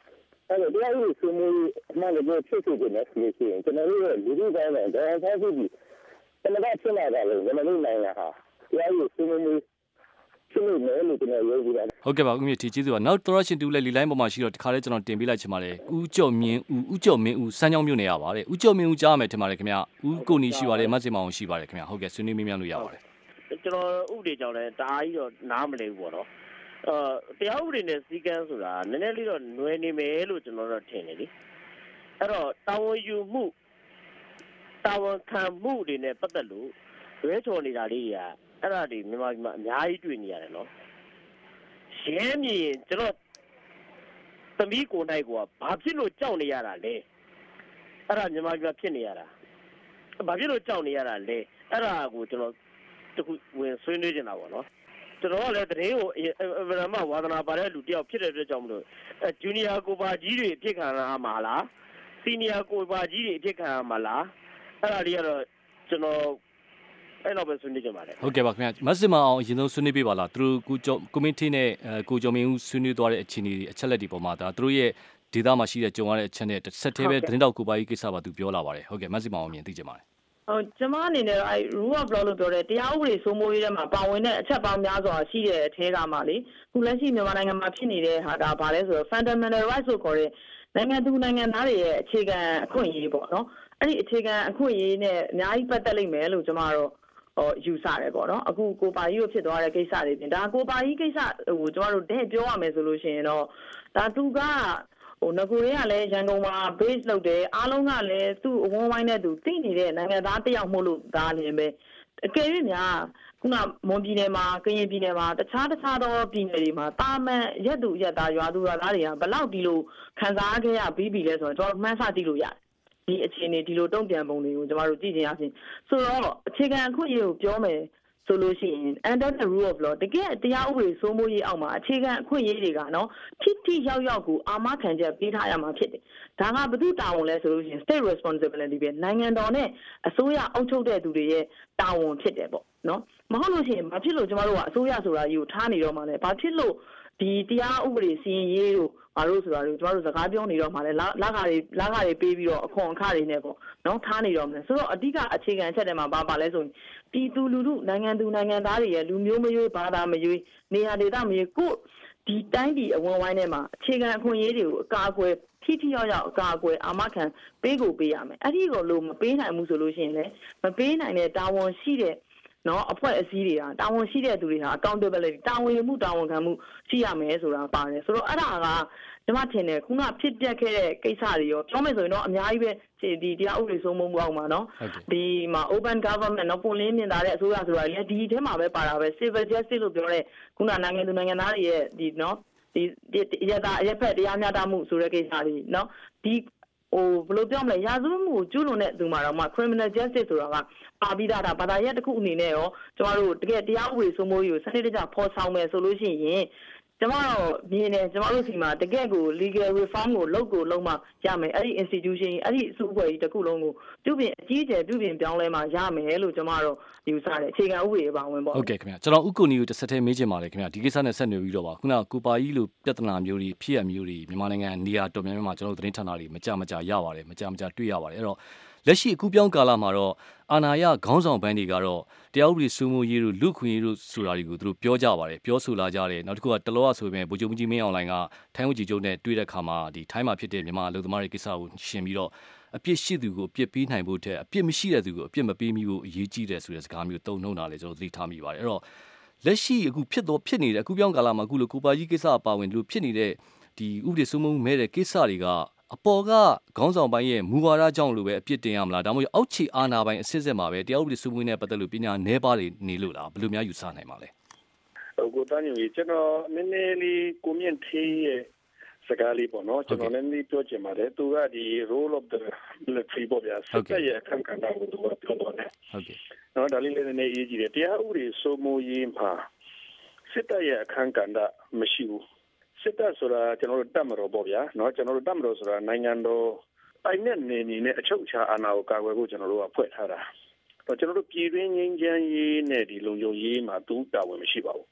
အဲ့တော့တရားဥပဒေစိုးမိုးရေးအမှန်တကယ်ဖြစ်စေချင်တယ်ဆိုလို့ရှိရင်ကျွန်တော်တို့ရဲ့လူထုတိုင်းနဲ့ဒေါ်အောင်ဆန်းစုကြည်တမန်တော်ဖြစ်လာတာလေကျွန်တော်တို့နိုင်ငံဟာတရားဥပဒေစိုးမိုးရေးဖြစ်လို့လည်းလို့ကျွန်တော်ပြောပြတာဟုတ်ကဲ့ပါဦးမြင့်တီကျေးဇူးပါနောက်သောရရှင်တူလည်းလီလိုင်းပေါ်မှာရှိတော့ဒီခါလေးကျွန်တော်တင်ပေးလိုက်ချင်ပါတယ်ဦးကျော်မြင့်ဦးဦးကျော်မင်းဦးစမ်းချောင်းမြို့နယ်ရပါတယ်ဦးကျော်မင်းဦးကြားမယ်ထင်ပါတယ်ခင်ဗျဦးကိုနီရှိပါတယ်မတ်စင်မောင်ရှိပါတယ်ခင်ဗျဟုတ်ကဲ့ဆွေးနွေးမေးမြန်းလို့ရပါတယ်ကျွန်တော်ဥပဒေကြောင့်လည်းတအားကြီးတော့နားမလည်ဘူးပေါ့နော်အဲတရားဥပဒေနဲ့စည်းကမ်းဆိုတာနည်းနည်းလေးတော့ຫນွယ်နေမယ်လို့ကျွန်တော်တို့ထင်တယ်လေအဲ့တော့တာဝန်ယူမှုတာဝန်ခံမှုတွေနဲ့ပတ်သက်လို့ရွေးချော်နေတာလေးတွေကအဲ့ဒါတွေမြန်မာပြည်မှာအများကြီးတွေ့နေရတယ်နော်ရဲမြင်ကျွန်တော်သမီးကိုနိုင်ကဘာဖြစ်လို့ကြောက်နေရတာလဲအဲ့ဒါမြန်မာပြည်မှာဖြစ်နေရတာဘာဖြစ်လို့ကြောက်နေရတာလဲအဲ့ဒါကိုကျွန်တော်တခုဝင်ဆွေးနွေးနေတာပေါ့နော်ကျွန်တော်ကလည်းတရင်ကိုအမှန်မှဝါသနာပါတဲ့လူတယောက်ဖြစ်တဲ့အတွက်ကြောင့်မလို့အဲဂျူနီယာကိုပါကြီးတွေအဖြစ်ခံရမှာလားစီနီယာကိုပါကြီးတွေအဖြစ်ခံရမှာလားအဲ့ဒါတွေကတော့ကျွန်တော်အဲ့တော့ပဲဆွေးနွေးကြပါလေဟုတ်ကဲ့ပါခင်ဗျမတ်စင်မအောင်အရင်ဆုံးဆွေးနွေးပေးပါလားသူတို့ကိုကျော်ကွန်မတီနဲ့ကိုကျော်မင်းဦးဆွေးနွေးသွားတဲ့အခြေအနေအချက်လက်တွေပေါ်မှာဒါသူတို့ရဲ့ဒေတာမှာရှိတဲ့ကြုံရတဲ့အချက်နဲ့တစ်ဆက်တည်းပဲသတင်းတောက်ကိုပါကြီးကိစ္စပါသူပြောလာပါတယ်ဟုတ်ကဲ့မတ်စင်မအောင်မြင်သိကြပါတယ်ဟုတ်ကျမအနေနဲ့အဲ rule of law လို့ပြောတဲ့တရားဥပဒေစိုးမိုးရေးထဲမှာပါဝင်တဲ့အချက်ပေါင်းများစွာရှိတဲ့အထဲကမှလေခုလက်ရှိမြန်မာနိုင်ငံမှာဖြစ်နေတဲ့ဟာဒါဘာလဲဆိုတော့ fundamental rights လို့ခေါ်တဲ့နိုင်ငံသူနိုင်ငံသားတွေရဲ့အခြေခံအခွင့်အရေးပေါ့နော်အဲ့ဒီအခြေခံအခွင့်အရေးနဲ့အများကြီးပတ်သက်လိမ့်မယ်လို့ကျမတို့ဟိုယူဆတယ်ပေါ့နော်အခုကိုပါကြီးကိုဖြစ်သွားတဲ့ကိစ္စတွေပြင်ဒါကိုပါကြီးကိစ္စဟိုကျမတို့တဲ့ပြောရမယ်ဆိုလို့ရှိရင်တော့ဒါသူကဟိုငကိုတွေကလည်းရန်ကုန်မှာ base လုပ်တယ်အားလုံးကလည်းသူ့အဝန်းဝိုင်းနဲ့သူသိနေတဲ့နိုင်ငံသားတယောက်မို့လို့ဒါလည်းပဲအကယ်၍များခုနမွန်ပြည်နယ်မှာကရင်ပြည်နယ်မှာတခြားတခြားသောပြည်နယ်တွေမှာတာမန်ရက်သူရက်သားရွာသူရွာသားတွေကဘလောက်ဒီလိုခံစားခဲ့ရပြီးပြီလဲဆိုတော့ကျွန်တော်မှန်းဆကြည့်လို့ရတယ်ဒီအခြေအနေဒီလိုတုံ့ပြန်ပုံတွေကိုကျွန်တော်တို့ကြည့်ချင်ရချင်းဆိုတော့အခြေခံအခွင့်အရေးကိုပြောမယ်ဆိုလို့ရှိရင် under the rule of law တကယ်တရားဥပဒေစိုးမိုးရေးအောက်မှာအခြေခံအခွင့်အရေးတွေကနော်ထိထိရောက်ရောက်ကိုအာမခံချက်ပေးထားရမှာဖြစ်တယ်ဒါကဘယ်သူတာဝန်လဲဆိုလို့ရှိရင် state responsibility ပဲနိုင်ငံတော်နဲ့အစိုးရအုပ်ချုပ်တဲ့သူတွေရဲ့တာဝန်ဖြစ်တယ်ပေါ့နော်မဟုတ်လို့ရှိရင်ဘာဖြစ်လို့ကျမတို့ကအစိုးရဆိုတာကြီးကိုထားနေတော့မှလဲဘာဖြစ်လို့ဒီတရားဥပဒေစီရင်ရေးတို့ဘာလို့ဆိုတာတွေကျမတို့စကားပြောနေတော့မှလဲလာခါတွေလာခါတွေပေးပြီးတော့အခွန်အခတွေနဲ့ပေါ့နော်ထားနေတော့မှလဲဆိုတော့အဓိကအခြေခံအချက်တွေမှာဘာပါလဲဆိုရင်ပြည်သူလူထုနိုင်ငံသူနိုင်ငံသားတွေရဲ့လူမျိုးမရွေးဘာသာမရွေးနေရာဒေသမရွေးကိုဒီတိုင်းပြည်အဝန်ဝိုင်းထဲမှာအခြေခံအခွင့်အရေးတွေကိုအကာအကွယ်ထိထိရောက်ရောက်အကာအကွယ်အာမခံပေးကိုပေးရမယ်အဲ့ဒီကိုလို့မပေးနိုင်ဘူးဆိုလို့ရှိရင်လည်းမပေးနိုင်တဲ့တာဝန်ရှိတဲ့နော်အဖွဲ့အစည်းတွေကတာဝန်ရှိတဲ့သူတွေဟာ accountability တာဝန်ယူမှုတာဝန်ခံမှုရှိရမယ်ဆိုတာပါတယ်ဆိုတော့အဲ့ဒါကကျွန်မထင်တယ်ခုနဖြစ်ပျက်ခဲ့တဲ့ကိစ္စတွေရောပြောမယ်ဆိုရင်တော့အများကြီးပဲဒီတရားဥပဒေစိုးမိုးမှုအောက်မှာနော်ဒီမှာ open government နော်ပုံလင်းမြင်တာတဲ့အစိုးရဆိုတာလေဒီထဲမှာပဲပါတာပဲ civil justice လို့ပြောတဲ့ခုနနိုင်ငံသူနိုင်ငံသားတွေရဲ့ဒီနော်ဒီရတာရဖက်တရားမျှတမှုဆိုတဲ့ကိစ္စတွေနော်ဒီဟိုဘယ်လိုပြောမလဲရာဇဝတ်မှုကိုကျူးလွန်တဲ့သူမှာတော့မှ criminal justice ဆိုတာကပါပြီးသားတာဘာသာရပ်တစ်ခုအနေနဲ့ရောကျမတို့တကယ်တရားဥပဒေစိုးမိုးရေးကိုစနစ်တကျဖော်ဆောင်မယ်ဆိုလို့ရှိရင်ကျမတို့မြင်တယ်ကျမတို့စီမှာတကယ်ကို legal reform ကိုလုပ်ကိုလုပ်မှရမယ်အဲ့ဒီ institution အဲ့ဒီအစုအဖွဲ့ကြီးတစ်ခုလုံးကိုပြုပြင်အကြီးအကျယ်ပြုပြင်ပြောင်းလဲမှရမယ်လို့ကျမတို့ယူဆတယ်အခြေခံဥပဒေအပါဝင်ပေါ့ဟုတ်ကဲ့ခင်ဗျာကျွန်တော်ဥက္ကိုနီကိုတစ်ဆက်တည်းမေးချင်ပါတယ်ခင်ဗျာဒီကိစ္စနဲ့ဆက်နွယ်ပြီးတော့ပါခုနကကိုပါကြီးလိုပြဿနာမျိုးတွေဖြစ်ရမျိုးတွေမြန်မာနိုင်ငံနေရာတော်များများမှာကျွန်တော်တို့သတင်းဌာနတွေမကြမကြရပါတယ်မကြမကြတွေ့ရပါတယ်အဲ့တော့လက်ရှိအခုပြောင်းကာလမှာတော့အာဏာရခေါင်းဆောင်ပိုင်းတွေကတော့တရားဥပဒေစိုးမိုးရေးတို့လူခွင့်ရေးတို့ဆိုတာတွေကိုသူတို့ပြောကြပါတယ်ပြောဆိုလာကြတယ်နောက်တစ်ခုကတလောကဆိုရင်ဗိုလ်ချုပ်ကြီးမင်းအောင်လှိုင်ကထိုင်းဝန်ကြီးချုပ်နဲ့တွေ့တဲ့အခါမှာဒီထိုင်းမှာဖြစ်တဲ့မြန်မာလူသမားတွေကိစ္စကိုရှင်းပြီးတော့အပြစ်ရှိသူကိုအပြစ်ပေးနိုင်ဖို့ထက်အပြစ်မရှိတဲ့သူကိုအပြစ်မပေးမိဖို့အရေးကြီးတယ်ဆိုတဲ့စကားမျိုးတုံ့နှုံတာလေကျွန်တော်သတိထားမိပါတယ်အဲ့တော့လက်ရှိအခုဖြစ်တော့ဖြစ်နေတဲ့အခုပြောင်းကာလမှာအခုလိုကိုပါကြီးကိစ္စအပါဝင်လို့ဖြစ်နေတဲ့ဒီဥပဒေစိုးမိုးမဲ့တဲ့ကိစ္စတွေကအပေါ်ကခေါင်းဆောင်ပိုင်းရဲ့မူဝါဒကြောင့်လို့ပဲအပြစ်တင်ရမလားဒါမှမဟုတ်အောက်ခြေအာဏာပိုင်းအစစ်အစစ်မှာပဲတရားဥပဒေစိုးမိုးနဲ့ပတ်သက်လို့ပညာနှဲပါးတွေနေလို့လားဘယ်လိုများယူဆနိုင်ပါလဲဟုတ်ကိုတန်းကြီးကျွန်တော်နည်းနည်းလေးကိုမြင့်သေးရဲ့စကားလေးပေါ့နော်ကျွန်တော်လည်းနည်းပြောချင်ပါတယ်သူကဒီ role of the military ပေါ့ဗျာစစ်တပ်ရဲ့အခန်းကဏ္ဍကိုသူကပြောတော့တယ်ဟုတ်ကဲ့နော်ဒါလေးလည်းနည်းနည်းအရေးကြီးတယ်တရားဥပဒေစိုးမိုးရေးမှာစစ်တပ်ရဲ့အခန်းကဏ္ဍမရှိဘူးစစ်တပ်ဆိုတာကျွန်တော်တို့တတ်မတော်ပေါ့ဗျာเนาะကျွန်တော်တို့တတ်မတော်ဆိုတာနိုင်ငံတော်ပိုင်တဲ့နေနေနဲ့အချုပ်အခြာအာဏာကိုကာကွယ်ဖို့ကျွန်တော်တို့ကဖွဲ့ထားတာတော့ကျွန်တော်တို့ပြည်တွင်းငြိမ်းချမ်းရေးနဲ့ဒီလုံခြုံရေးမှာသူတာဝန်မရှိပါဘူး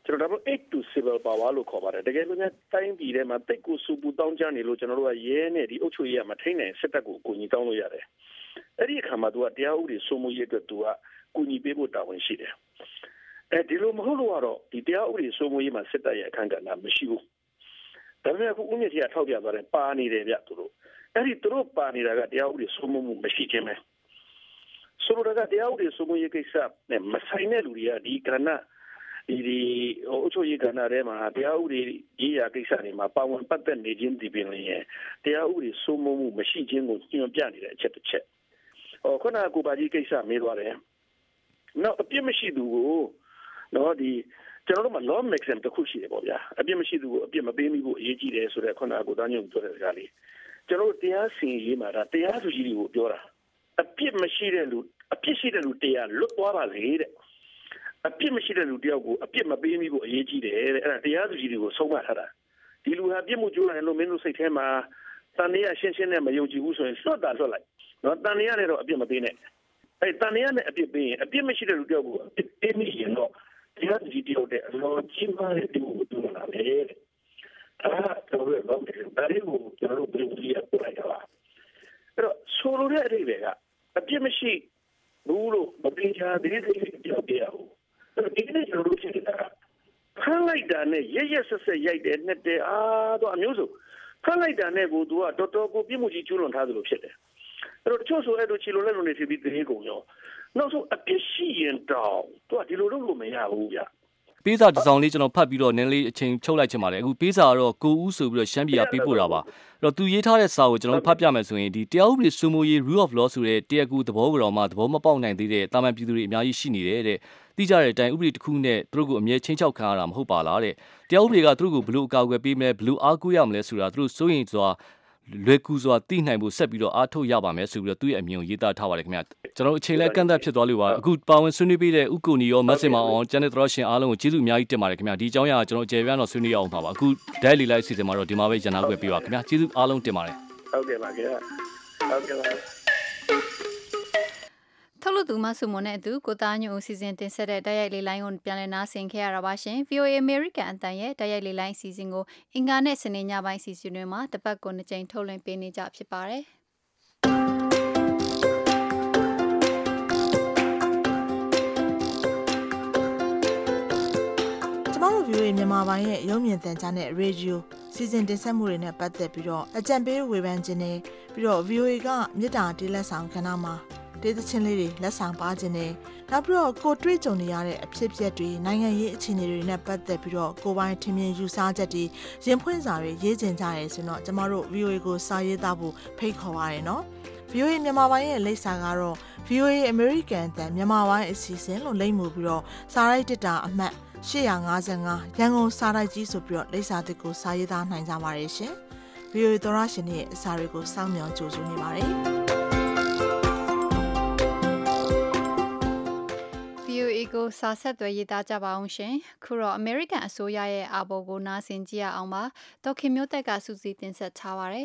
ကျွန်တော်တို့ aid to civil power လို့ခေါ်ပါတယ်တကယ်လို့များတိုင်းပြည်ထဲမှာတိတ်ကိုစူပူတောင်းကြနေလို့ကျွန်တော်တို့ကရဲနဲ့ဒီအုပ်ချုပ်ရေးကမထိန်နိုင်စစ်တပ်ကိုအကူအညီတောင်းလို့ရတယ်အဲ့ဒီအခါမှာသူကတရားဥပဒေစိုးမိုးရေးအတွက်သူကကူညီပေးဖို့တာဝန်ရှိတယ်အဲဒီလိုမဟုတ်လို့ကတော့ဒီတရားဥပဒေစိုးမိုးရေးမှာစစ်တပ်ရဲ့အခမ်းကဏ္ဍမရှိဘူးဒါပေမဲ့အခုဦးမြင့်ကြီးကထောက်ပြသွားတယ်ပါနေတယ်ဗျသူတို့အဲ့ဒီသူတို့ပါနေတာကတရားဥပဒေစိုးမိုးမှုမရှိခြင်းပဲဆိုတော့ကတရားဥပဒေစိုးမိုးရေးကိစ္စနဲ့မဆိုင်တဲ့လူတွေကဒီကဏ္ဍဒီဒီအုပ်ချုပ်ရေးကဏ္ဍထဲမှာတရားဥပဒေရေးရာကိစ္စတွေမှာပါဝင်ပတ်သက်နေခြင်းဒီပင်လည်းတရားဥပဒေစိုးမိုးမှုမရှိခြင်းကိုညွှန်ပြနေတဲ့အချက်တစ်ချက်ဟောခုနကကိုပါကြီးကိစ္စမေးသွားတယ်နောက်အပြစ်မရှိသူကိုနော်ဒီကျွန်တော်တို့မှာ law maxim တစ်ခုရှိတယ်ပေါ့ဗျာအပြစ်မရှိသူကိုအပြစ်မပေးမိဖို့အရေးကြီးတယ်ဆိုတဲ့ခုနကကိုသားညုံပြောတဲ့စကားလေးကျွန်တော်တို့တရားစီရင်ရေးမှာဒါတရားသူကြီးတွေကိုပြောတာအပြစ်မရှိတဲ့လူအပြစ်ရှိတဲ့လူတရားလွတ်သွားပါစေတဲ့အပြစ်မရှိတဲ့လူတယောက်ကိုအပြစ်မပေးမိဖို့အရေးကြီးတယ်တဲ့အဲ့ဒါတရားသူကြီးတွေကိုဆုံးမထားတာဒီလူဟာပြစ်မှုကျူးလွန်တယ်လို့မင်းတို့စိတ်ထဲမှာတန်တရားရှင်းရှင်းနဲ့မယုံကြည်ဘူးဆိုရင်လွတ်တာလွတ်လိုက်နော်တန်တရားနဲ့တော့အပြစ်မပေးနဲ့အဲ့တန်တရားနဲ့အပြစ်ပေးရင်အပြစ်မရှိတဲ့လူတယောက်ကိုအပြစ်ပေးမိရင်တော့တရားသူကြီးတယောက်တဲ့အလောကြီးမားတဲ့ဒီကိုတူလာတယ်တဲ့အဲ့တော့ဘယ်လိုလဲဒါလေးကိုကျွန်တော်တို့ပြည်သူတွေကပြောလိုက်တာပါအဲ့တော့ဆိုလိုတဲ့အရေးတွေကအပြစ်မရှိဘူးလို့မပေးချာသေးသေးပြောပြရအောင်အဲ့တော့ဒီနေ့ကျွန်တော်တို့ဖြစ်နေတာဖမ်းလိုက်တာနဲ့ရရဆက်ဆက်ရိုက်တယ်နဲ့တဲ့အာတော့အမျိုးစုဖမ်းလိုက်တာနဲ့ကိုသူကတော်တော်ကိုပြစ်မှုကြီးကျူးလွန်ထားသလိုဖြစ်တယ်အဲ့တော့တချို့ဆိုအဲ့လိုချီလိုလက်လိုနေဖြစ်ပြီးတင်းကုန်ရောနောက်ဆုံးအပြစ်ရှိရင်တောင်သူကဒီလိုလုပ်လို့မရဘူးဗျပေးစာတစ်စောင်လေးကျွန်တော်ဖတ်ပြီးတော့နည်းလေးအချိန်ချုပ်လိုက်ချင်ပါတယ်အခုပေးစာကတော့ကိုဦးဆိုပြီးတော့ရှမ်းပြည်ကပေးပို့တာပါအဲ့တော့သူရေးထားတဲ့စာကိုကျွန်တော်ဖတ်ပြမယ်ဆိုရင်ဒီတရားဥပဒေစိုးမိုးရေး rule of law ဆိုတဲ့တရားကူသဘောကိုတော့မှသဘောမပေါက်နိုင်သေးတဲ့တာမန်ပြည်သူတွေအများကြီးရှိနေတယ်တဲ့သိကြတဲ့အတိုင်းဥပဒေတစ်ခုနဲ့သူတို့ကိုအမြဲချင်းချောက်ခံရတာမဟုတ်ပါလားတဲ့တရားဥပဒေကသူတို့ကိုဘယ်လိုအကာအကွယ်ပေးမလဲဘယ်လိုအားကိုးရမလဲဆိုတာသူတို့စိုးရင်စွာလွယ်ကူစွာသိနိုင်ဖို့ဆက်ပြီးတော့အားထုတ်ရပါမယ်ဆိုပြီးတော့သူ့ရဲ့အမြင်ကိုရေးသားထားပါတယ်ခင်ဗျာကျွန်တော်အချိန်လဲကန့်သက်ဖြစ်သွားလို့ပါအခုပါဝင်ဆွေးနွေးပေးတဲ့ဥက္ကိုနီရောမတ်စင်မအောင်ကျန်တဲ့သရရှင်အားလုံးကိုကျေးဇူးအများကြီးတင်ပါတယ်ခင်ဗျာဒီအကြောင်းအရာကျွန်တော်အကျေပြန့်တော့ဆွေးနွေးရအောင်ပါပါအခုဒဲလီလိုက်စီစဉ်မှာတော့ဒီမှာပဲရန်နာခွင့်ပေးပါခင်ဗျာကျေးဇူးအားလုံးတင်ပါတယ်ဟုတ်ကဲ့ပါခင်ဗျာဟုတ်ကဲ့ပါထုတ်လို့သူမဆုမွန်နဲ့အတူကိုသားညိုအစီအစဉ်တင်ဆက်တဲ့တိုက်ရိုက်လေးလိုင်းကိုပြန်လည်နားဆင်ခဲ့ရတာပါရှင် ဗီအိုအေ American အတန်ရဲ့တိုက်ရိုက်လေးလိုင်းအစီအစဉ်ကိုအင်္ဂါနဲ့စနေညပိုင်းစီစဉ်တွေမှာတစ်ပတ်ကိုနှစ်ကြိမ်ထုတ်လွှင့်ပေးနေကြဖြစ်ပါတယ်ကျမတို့ ဗီအိုအေ မြန်မာပိုင်းရဲ့ရုပ်မြင်သံကြားနဲ့ရေဒီယိုစီစဉ်တင်ဆက်မှုတွေနဲ့ပတ်သက်ပြီးတော့အကြံပေးဝေဖန်ခြင်းတွေပြီးတော့ ဗီအိုအေ ကမြစ်တာတေးလက်ဆောင်ကဏ္ဍမှာဒေသချင်းလေးတွေလက်ဆောင်ပါခြင်းနဲ့နောက်ပြီးတော့ကိုတွေ့ကြုံနေရတဲ့အဖြစ်အပျက်တွေနိုင်ငံရေးအခြေအနေတွေနဲ့ပတ်သက်ပြီးတော့ကိုပိုင်းထင်မြင်ယူဆချက်တွေရင်ဖွင့်စာတွေရေးကျင်ကြရဲဆိုတော့ကျမတို့ ဗီအိုအေ ကိုစာရေးသားဖို့ဖိတ်ခေါ်ပါရနော် ဗီအိုအေ မြန်မာပိုင်းရဲ့လိပ်စာကတော့ ဗီအိုအေ American အတန်မြန်မာပိုင်းအစီအစဉ်လို့လိပ်မှုပြီးတော့စာရိုက်တစ်တာအမှတ်၈၅၅ရန်ကုန်စာရိုက်ကြီးဆိုပြီးတော့လိပ်စာတစ်ကိုစာရေးသားနိုင်ကြပါရရှင် ဗီအိုအေ သောရရှင်ရဲ့အစာတွေကိုစောင့်မျှော်ကြိုဆိုနေပါတယ်ဗီအိုအေ ကိုစာဆက်သွယ်ရေးသားကြပါအောင်ရှင်ခုတော့ American အစိုးရရဲ့အာဘော်ကိုနားဆင်ကြရအောင်ပါဒေါက်ခင်မျိုးသက်ကစူးစီးတင်ဆက်ထားပါတယ်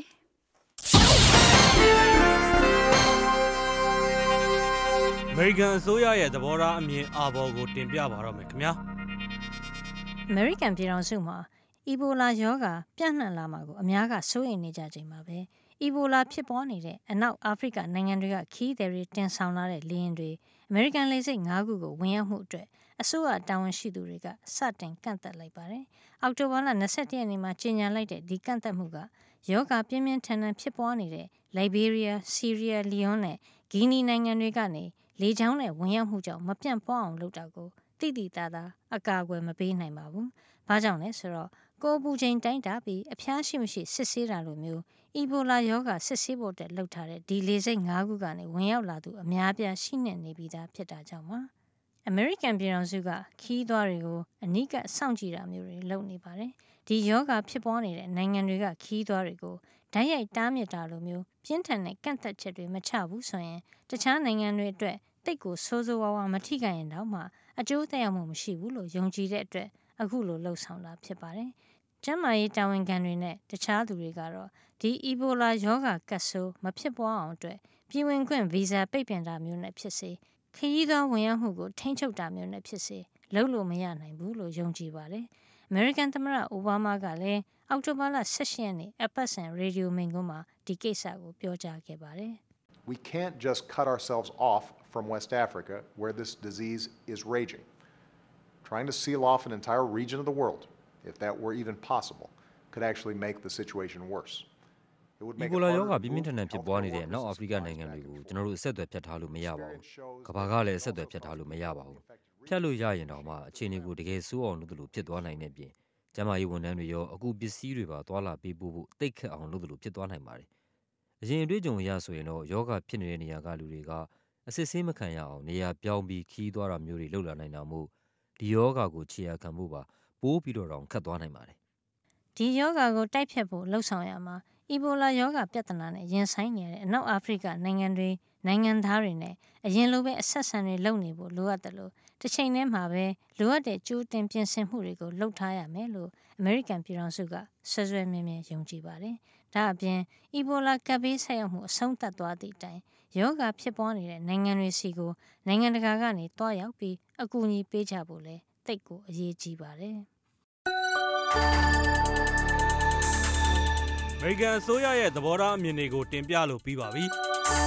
အမေရိကန်အစိုးရရဲ့သဘောထားအမြင်အာဘော်ကိုတင်ပြပါတော့မယ်ခင်ဗျာအမေရိကန်ပြည်ထောင်စုမှာအီဘိုလာရောဂါပြန့်နှံ့လာမှာကိုအများကစိုးရိမ်နေကြချိန်မှာပဲအီဘိုလာဖြစ်ပွားနေတဲ့အနောက်အာဖရိကနိုင်ငံတွေကခီးသည်တွေတင်ဆောင်လာတဲ့လေယာဉ်တွေအမေရိကန်လေဆိပ်၅ခုကိုဝင်ရောက်မှုအတွက်အစိုးရတာဝန်ရှိသူတွေကစတင်ကန့်သတ်လိုက်ပါတယ်။အောက်တိုဘာလ၂၁ရက်နေ့မှာကြေညာလိုက်တဲ့ဒီကန့်သတ်မှုကရောဂါပြင်းပြင်းထန်ထန်ဖြစ်ပွားနေတဲ့လိုက်ဘေးရီးယား၊ဆီးရီးယား၊လီယွန်းနဲ့ဂီနီနိုင်ငံတွေကနေလေကြောင်းနဲ့ဝင်ရောက်မှုကြောင့်မပြန့်ပွားအောင်လုပ်တာကိုတိတိတသာအကာအကွယ်မပေးနိုင်ပါဘူး။ဘာကြောင့်လဲဆိုတော့ကိုယ်ပူချိန်တိုင်းတာပြီးအဖျားရှိမရှိစစ်ဆေးတာလိုမျိုးအီဘိုလာရောဂါစစ်ဆေးဖို့အတွက်လုပ်ထားတဲ့ဒီလေဆိပ်၅ခုကနေဝင်ရောက်လာသူအများပြားရှိနေနေပြီးသားဖြစ်တာကြောင့်ပါအမေရိကန်ပြည်ထောင်စုကခီးသွားတွေကိုအနိကစောင့်ကြည့်တာမျိုးတွေလုပ်နေပါတယ်ဒီယောဂဖြစ်ပွားနေတဲ့နိုင်ငံတွေကခီးသွားတွေကိုဓာတ်ရိုက်တားမြစ်တာလိုမျိုးပြင်းထန်တဲ့ကန့်သက်ချက်တွေမချဘူးဆိုရင်တခြားနိုင်ငံတွေအတွက်တိတ်ကိုဆိုးဆိုးဝါးဝါမထိခိုက်ရင်တော့မှအကျိုးသက်ရောက်မှုမရှိဘူးလို့ယုံကြည်တဲ့အတွက်အခုလိုလှုပ်ဆောင်တာဖြစ်ပါတယ်ကျန်းမာရေးတာဝန်ခံတွေနဲ့တခြားသူတွေကတော့ဒီအီဘိုလာရောဂါကပ်ဆိုးမဖြစ်ပွားအောင်အတွက်ပြည်ဝင်ခွင့်ဗီဇာပိတ်ပင်တာမျိုးနဲ့ဖြစ်စေခရီးသွားဝင်ရောက်မှုကိုထိန်းချုပ်တာမျိုးနဲ့ဖြစ်စေလုပ်လို့မရနိုင်ဘူးလို့ယုံကြည်ပါတယ်။ American သမ္မတအိုဘားမားကလည်းအောက်တိုဘာလ၁၈ရက်နေ့အပတ်စဉ်ရေဒီယိုမိန့်ခွန်းမှာဒီကိစ္စကိုပြောကြားခဲ့ပါတယ်။ We can't just cut ourselves off from West Africa where this disease is raging. Trying to seal off an entire region of the world, if that were even possible, could actually make the situation worse. ဒီကိုလာရောဂါပြင်းပြင်းထန်ထန်ဖြစ်ပွားနေတဲ့အနောက်အာဖရိကနိုင်ငံတွေကိုကျွန်တော်တို့အဆက်အသွယ်ဖြတ်ထားလို့မရပါဘူး။ကမ္ဘာကလည်းအဆက်အသွယ်ဖြတ်ထားလို့မရပါဘူး။ဖြတ်လို့ရရင်တောင်မှအခြေအနေကိုတကယ်ဆိုးအောင်လုပ်သလိုဖြစ်သွားနိုင်တဲ့ပြင်ကျန်းမာရေးဝန်ထမ်းတွေရောအခုပစ္စည်းတွေပါသွာလာပေးပို့ဖို့တိတ်ခတ်အောင်လုပ်သလိုဖြစ်သွားနိုင်ပါတယ်။အရင်အတွေ့အကြုံအရဆိုရင်တော့ယောဂဖြစ်နေတဲ့နေရာကလူတွေကအစစ်ဆေးမခံရအောင်နေရာပြောင်းပြီးခီးသွားတာမျိုးတွေလုပ်လာနိုင်တာမို့ဒီယောဂကိုခြေရာခံဖို့ပါပိုးပြီးတော့တောင်ခတ်သွားနိုင်ပါတယ်။ဒီယောဂကိုတိုက်ဖြတ်ဖို့လှုံ့ဆော်ရမှာအီဘိုလာယောဂပြဿနာနဲ့ရင်ဆိုင်နေရတဲ့အနောက်အာဖရိကနိုင်ငံတွေနိုင်ငံသားတွေနဲ့အရင်လိုပဲအဆက်ဆံတွေလုပ်နေဖို့လိုအပ်တယ်လို့တစ်ချိန်တည်းမှာပဲလိုအပ်တဲ့ကြိုးတင်ပြင်ဆင်မှုတွေကိုလုပ်ထားရမယ်လို့အမေရိကန်ပြည်ထောင်စုကဆွဆွဲမြဲမြဲယုံကြည်ပါတယ်။ဒါအပြင်အီဘိုလာကပ်ဘေးဆက်ရောက်မှုအဆုံးသတ်သွားသည့်တိုင်ယောဂဖြစ်ပွားနေတဲ့နိုင်ငံတွေစီကိုနိုင်ငံတကာကနေတွားရောက်ပြီးအကူအညီပေးကြဖို့လဲတိတ်ကိုအရေးကြီးပါတယ်။ American အစိုးရရဲ့သဘောထားအမြင်တွေကိုတင်ပြလို့ပြီးပါပြီ။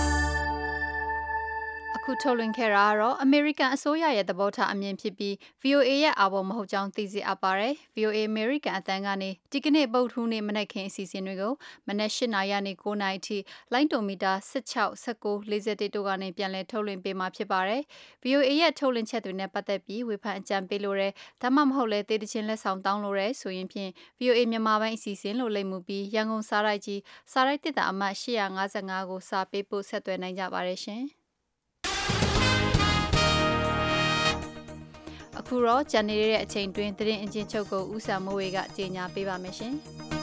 အခုထုတ်လွှင့်ခဲ့တာကတော့ American အစိုးရရဲ့သဘောထားအမြင်ဖြစ်ပြီး V O A ရဲ့အာဘော်မဟုတ်ကြောင်းသိစေအပ်ပါတယ်။ V O A American အသံကနေဒီကနေ့ပုတ်ထူးနေ့မနက်ခင်းအစီအစဉ်တွေကိုမနက်၈နာရီကနေ၉နာရီအထိလိုင်းတိုမီတာ၁၆ ၁၉ ၄၁တို့ကနေပြန်လည်ထုတ်လွှင့်ပေးမှာဖြစ်ပါတယ်။ V O A ရဲ့ထုတ်လွှင့်ချက်တွေနဲ့ပတ်သက်ပြီးဝေဖန်အကြံပေးလို့ရဲဒါမှမဟုတ်လဲတေးတခြင်းလက်ဆောင်တောင်းလို့ရဲဆိုရင်ဖြင့် V O A မြန်မာပိုင်းအစီအစဉ်လို့လိမ့်မှုပြီးရန်ကုန်စာရိုက်ကြီးစာရိုက်တစ်တာအမှတ်၈၅၅ကိုစာပေးပို့ဆက်သွယ်နိုင်ကြပါတယ်ရှင်။အခုတော့ဂျန်နေတဲ့အချိန်တွင်သတင်းအကျဉ်းချုပ်ကိုဦးစာမိုးဝေကကြေညာပေးပါမယ်ရှင်။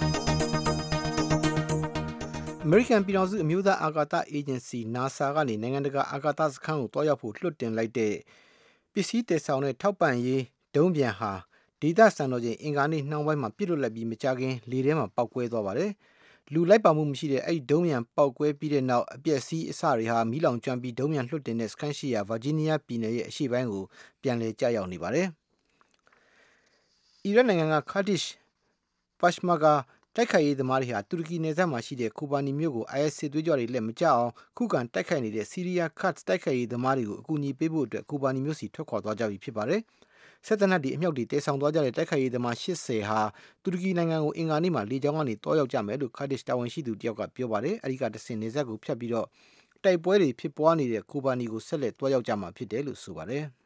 American ပြည်ထောင်စုအမျိုးသားအာကာသအေဂျင်စီ NASA ကနေနိုင်ငံတကာအာကာသစခန်းကိုတွားရောက်ဖို့လွှတ်တင်လိုက်တဲ့ပစ္စည်းတည်ဆောင်တဲ့ထောက်ပံ့ရေးဒုံးပျံဟာဒေသစံတော်ချိန်အင်္ဂါနေ့နှောင်းပိုင်းမှာပြစ်လွတ်လိုက်ပြီးမကြာခင်လေထဲမှာပောက်ကွဲသွားပါတယ်။လူလိုက်ပါမှုမရှိတဲ့အဲ့ဒီဒုံးပျံပောက်ကွဲပြီးတဲ့နောက်အပျက်စီးအစတွေဟာမီးလောင်ကျွမ်းပြီးဒုံးပျံလွှတ်တင်တဲ့စခန်းရှိရာဗာဂျီးနီးယားပြည်နယ်ရဲ့အရှေ့ပိုင်းကိုပြန်လည်ကျရောက်နေပါတယ်။အီရတ်နိုင်ငံက Kurdish Peshmerga တိုက်ခိုက်ရေးသမားတွေဟာတူရကီနယ်စပ်မှာရှိတဲ့ကိုဘာနီမြို့ကို I S စစ်သွေးကြွတွေလက်မကျအောင်ခုခံတိုက်ခိုက်နေတဲ့ဆီးရီးယား Kurds တိုက်ခိုက်ရေးသမားတွေကိုအကူအညီပေးဖို့အတွက်ကိုဘာနီမြို့စီထွက်ခွာသွားကြပြီဖြစ်ပါတယ်။ဆက်တနတ်ဒီအမြောက်တွေတည်ဆောင်သွားကြတဲ့တိုက်ခိုက်ရေးသမား၈၀ဟာတူရကီနိုင်ငံကိုအင်္ဂါနေ့မှာလေကြောင်းကနေတွားရောက်ကြမယ်လို့ Kurdish တာဝန်ရှိသူတယောက်ကပြောပါတယ်။အဲဒီကတဆင်နေဆက်ကိုဖြတ်ပြီးတော့တိုက်ပွဲတွေဖြစ်ပွားနေတဲ့ကိုဘာနီကိုဆက်လက်တွားရောက်ကြမှာဖြစ်တယ်လို့ဆိုပါတယ်။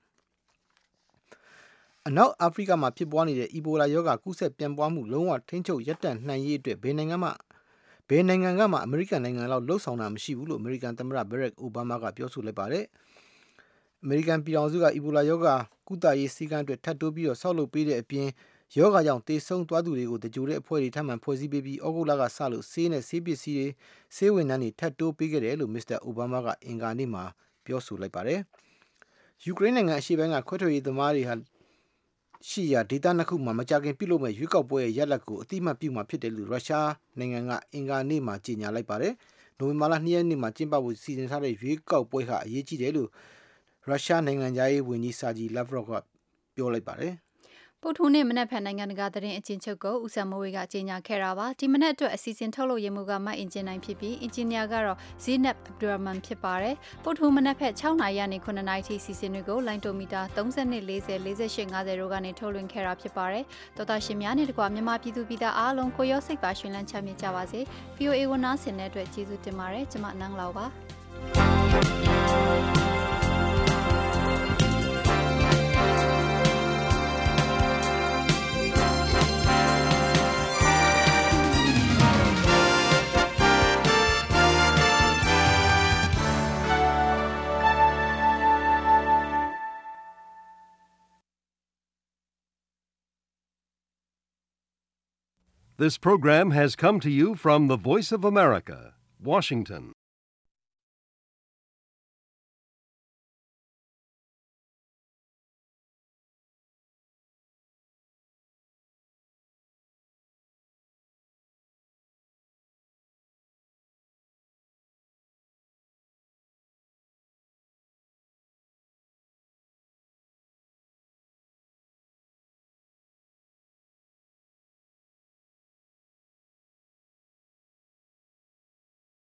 အနောက်အာဖရိကမှာဖြစ်ပွားနေတဲ့အီဘိုလာရောဂါကူးစက်ပြန့်ပွားမှုလုံးဝထိန်းချုပ်ရပ်တန့်နိုင်ရေးအတွက်ဘယ်နိုင်ငံမှဘယ်နိုင်ငံကမှအမေရိကန်နိုင်ငံလောက်လှုပ်ဆောင်တာမရှိဘူးလို့အမေရိကန်သမ္မတဘရက်အိုဘားမားကပြောဆိုလိုက်ပါတယ်။အမေရိကန်ပြည်ထောင်စုကအီဘိုလာရောဂါကုသရေးစည်းကမ်းတွေထပ်တိုးပြီးတော့ဆောက်လုပ်ပေးတဲ့အပြင်ရောဂါကြောင့်တေဆုံးသွားသူတွေကိုတကြိုတဲ့အဖွဲ့တွေထပ်မံဖွဲ့စည်းပေးပြီးဩဂုတ်လကစလို့ဆေးနဲ့ဆေးပစ္စည်းတွေဆေးဝန်ထမ်းတွေထပ်တိုးပေးခဲ့တယ်လို့မစ္စတာအိုဘားမားကအင်္ဂါနေ့မှာပြောဆိုလိုက်ပါတယ်။ယူကရိန်းနိုင်ငံအရှေ့ပိုင်းကခွဲထွက်ရေးသမားတွေဟာရှိရာဒေသနှစ်ခုမှာမကြာခင်ပြုလုပ်မဲ့ရွေးကောက်ပွဲရဲ့ရလဒ်ကိုအတိအမှတ်ပြုမှာဖြစ်တယ်လို့ရုရှားနိုင်ငံကအင်္ဂါနေ့မှာကြေညာလိုက်ပါတယ်။နိုဝင်ဘာလ၂ရက်နေ့မှာကျင်းပဖို့စီစဉ်ထားတဲ့ရွေးကောက်ပွဲဟာအရေးကြီးတယ်လို့ရုရှားနိုင်ငံသားရေးဝန်ကြီးစာဂျီလာဗရော့ကပြောလိုက်ပါတယ်။ပုထုနေ့မနက်ဖြန်နိုင်ငံတကာသတင်းအကျဉ်းချုပ်ကိုဦးစံမိုးဝေကကြေညာခဲ့တာပါဒီမနက်အတွက်အစီအစဉ်ထုတ်လုပ်ရမှုကမအင်ဂျင်နိုင်ဖြစ်ပြီးအင်ဂျင်နီယာကတော့ဇီနပ်အဗ်ဒူရမန်ဖြစ်ပါတယ်ပုထုမနက်ဖြန်၆နာရီကနေ၉နာရီထိစီစဉ်တွေကိုလိုင်းတိုမီတာ၃၂ ၄၀ ၄၈ ၅၀တို့ကနေထုတ်လွှင့်ခဲ့တာဖြစ်ပါတယ်တော်တာရှင်များနဲ့တကွာမြန်မာပြည်သူပြည်သားအားလုံးကိုရောစိတ်ပါရှင်လန်းချမ်းမြေ့ကြပါစေ V O A ဝန်နာဆင်တဲ့အတွက်ကျေးဇူးတင်ပါတယ်ကျွန်မနန်းလောက်ပါ This program has come to you from the Voice of America, Washington.